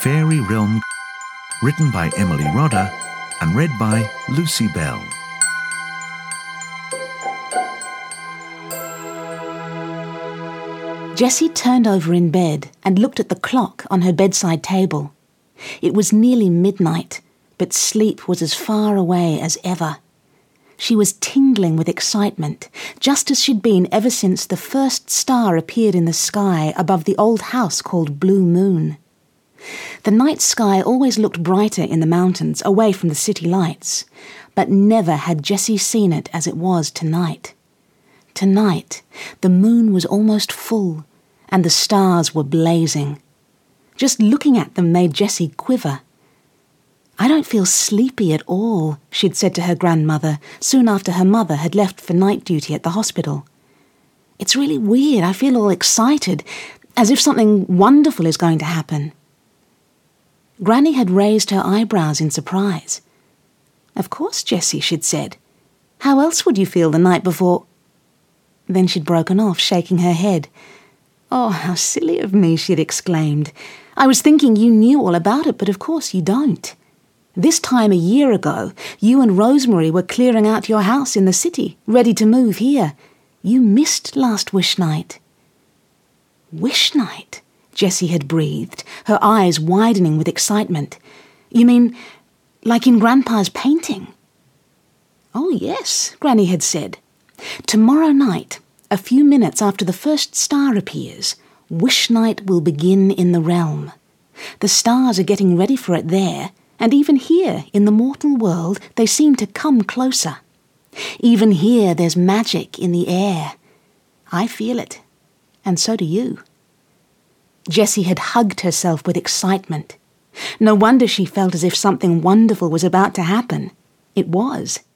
Fairy Realm, written by Emily Rodder and read by Lucy Bell. Jessie turned over in bed and looked at the clock on her bedside table. It was nearly midnight, but sleep was as far away as ever. She was tingling with excitement, just as she'd been ever since the first star appeared in the sky above the old house called Blue Moon. The night sky always looked brighter in the mountains, away from the city lights, but never had Jessie seen it as it was tonight. Tonight, the moon was almost full, and the stars were blazing. Just looking at them made Jessie quiver. "I don't feel sleepy at all," she'd said to her grandmother soon after her mother had left for night duty at the hospital. "It's really weird. I feel all excited, as if something wonderful is going to happen." Granny had raised her eyebrows in surprise. "Of course, Jessie," she'd said. "How else would you feel the night before—" Then she'd broken off, shaking her head. "Oh, how silly of me," she'd exclaimed. "I was thinking you knew all about it, but of course you don't. This time a year ago, you and Rosemary were clearing out your house in the city, ready to move here. You missed last wish night." "Wish night?" Jessie had breathed, her eyes widening with excitement. "You mean, like in Grandpa's painting?" "Oh, yes," Granny had said. "Tomorrow night, a few minutes after the first star appears, wish night will begin in the realm. The stars are getting ready for it there, and even here, in the mortal world, they seem to come closer. Even here there's magic in the air. I feel it, and so do you." Jessie had hugged herself with excitement. No wonder she felt as if something wonderful was about to happen. It was.